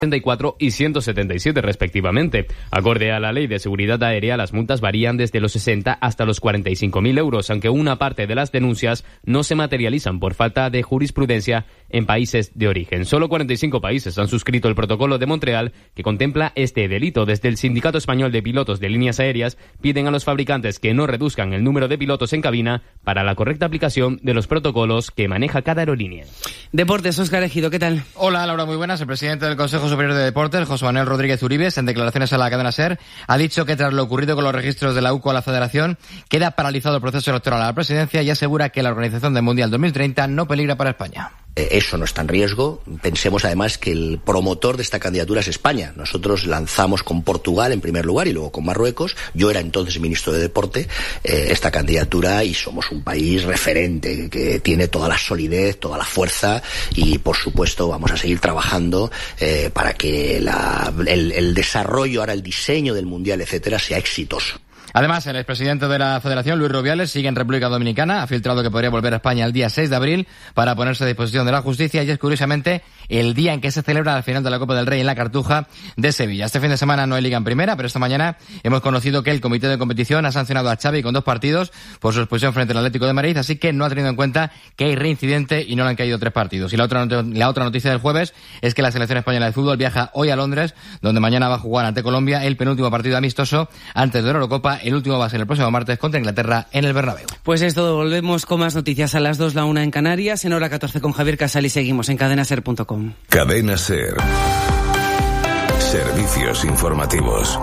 174 y 177 respectivamente. Acorde a la Ley de Seguridad Aérea, las multas varían desde los 60 hasta los 45.000 euros, aunque una parte de las denuncias no se materializan por falta de jurisprudencia en países de origen. Solo 45 países han suscrito el protocolo de Montreal que contempla este delito. Desde el Sindicato Español de Pilotos de Líneas Aéreas piden a los fabricantes que no reduzcan el número de pilotos en cabina para la correcta aplicación de los protocolos que maneja cada aerolínea. Deportes, Óscar Ejido, ¿qué tal? Hola, Laura, muy buenas. El presidente del Consejo Superior de Deportes, José Manuel Rodríguez Uribes, en declaraciones a la cadena SER, ha dicho que tras lo ocurrido con los registros de la UCO a la Federación, queda paralizado el proceso electoral a la presidencia y asegura que la organización del Mundial 2030 no peligra para España. Eso no está en riesgo. Pensemos además que el promotor de esta candidatura es España. Nosotros lanzamos con Portugal en primer lugar y luego con Marruecos. Yo era entonces ministro de Deporte, esta candidatura, y somos un país referente que tiene toda la solidez, toda la fuerza, y por supuesto vamos a seguir trabajando para que el desarrollo, ahora el diseño del Mundial, etcétera, sea exitoso. Además, el expresidente de la Federación, Luis Rubiales, sigue en República Dominicana. Ha filtrado que podría volver a España el día 6 de abril para ponerse a disposición de la justicia, y es curiosamente el día en que se celebra la final de la Copa del Rey en la Cartuja de Sevilla. Este fin de semana no hay liga en primera, pero esta mañana hemos conocido que el comité de competición ha sancionado a Xavi con 2 partidos por su expulsión frente al Atlético de Madrid, así que no ha tenido en cuenta que hay reincidente y no le han caído 3 partidos. Y la otra noticia del jueves es que la selección española de fútbol viaja hoy a Londres, donde mañana va a jugar ante Colombia el penúltimo partido amistoso antes de la Eurocopa. El último va a ser el próximo martes contra Inglaterra en el Bernabéu. Pues es todo, volvemos con más noticias a las 2, la 1 en Canarias, en hora 14 con Javier Casal, y seguimos en cadenaser.com. Cadena SER. Servicios informativos.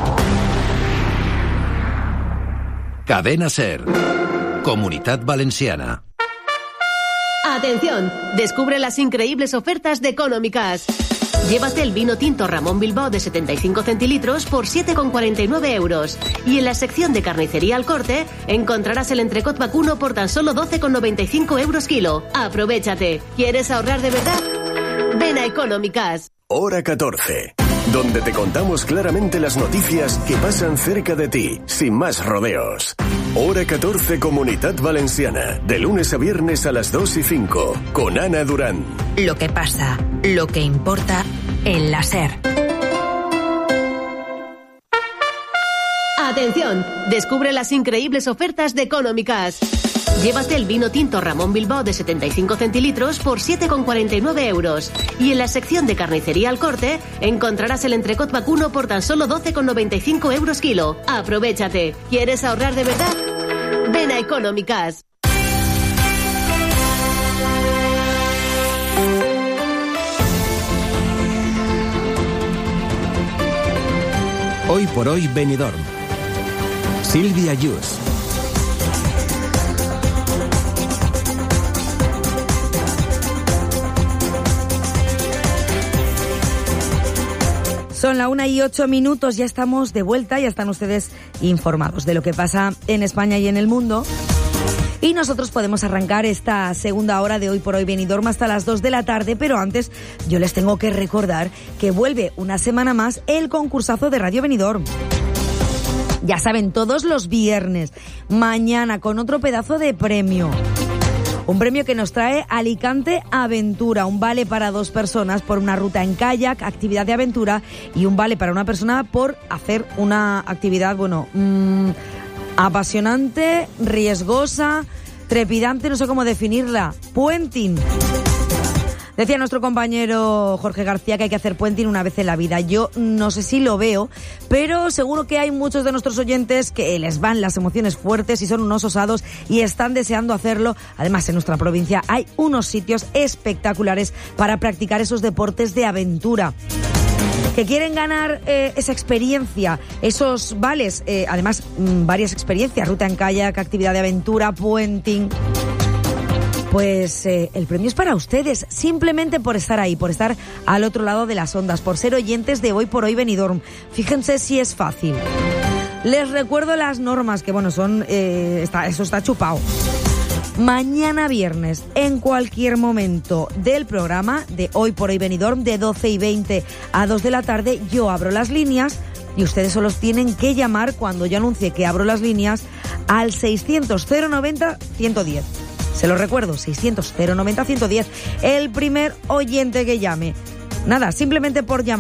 Cadena SER. Comunitat Valenciana. Atención, descubre las increíbles ofertas de Económicas. Llévate el vino tinto Ramón Bilbao de 75 centilitros por 7,49 euros. Y en la sección de carnicería al corte encontrarás el entrecot vacuno por tan solo 12,95 euros kilo. ¡Aprovechate! ¿Quieres ahorrar de verdad? Ven a Económicas. Hora 14. Donde te contamos claramente las noticias que pasan cerca de ti, sin más rodeos. Hora 14 Comunitat Valenciana, de lunes a viernes a las 2:05, con Ana Durán. Lo que pasa, lo que importa en la SER. Atención, descubre las increíbles ofertas de Económicas. Llévate el vino tinto Ramón Bilbao de 75 centilitros por 7,49 euros. Y en la sección de carnicería al corte encontrarás el entrecot vacuno por tan solo 12,95 euros kilo. ¡Aprovechate! ¿Quieres ahorrar de verdad? Ven a Económicas. Hoy por hoy Benidorm. Silvia Yus. Son la 1:08, ya estamos de vuelta, ya están ustedes informados de lo que pasa en España y en el mundo. Y nosotros podemos arrancar esta segunda hora de Hoy por Hoy Benidorm hasta las 2 de la tarde, pero antes yo les tengo que recordar que vuelve una semana más el concursazo de Radio Benidorm. Ya saben, todos los viernes, mañana con otro pedazo de premio. Un premio que nos trae Alicante Aventura, un vale para 2 personas por una ruta en kayak, actividad de aventura, y un vale para una persona por hacer una actividad, apasionante, riesgosa, trepidante, no sé cómo definirla, puenting. Decía nuestro compañero Jorge García que hay que hacer puenting una vez en la vida. Yo no sé si lo veo, pero seguro que hay muchos de nuestros oyentes que les van las emociones fuertes y son unos osados y están deseando hacerlo. Además, en nuestra provincia hay unos sitios espectaculares para practicar esos deportes de aventura. Que quieren ganar esa experiencia, esos vales, además varias experiencias, ruta en kayak, actividad de aventura, puenting. Pues el premio es para ustedes, simplemente por estar ahí, por estar al otro lado de las ondas, por ser oyentes de Hoy por Hoy Benidorm. Fíjense si es fácil. Les recuerdo las normas, que son eso está chupado. Mañana viernes, en cualquier momento del programa de Hoy por Hoy Benidorm, de 12:20 a 2 de la tarde, yo abro las líneas y ustedes solo tienen que llamar cuando yo anuncie que abro las líneas al 600 090 110. Se lo recuerdo, 600 090 110. El primer oyente que llame Nada, simplemente por llamar.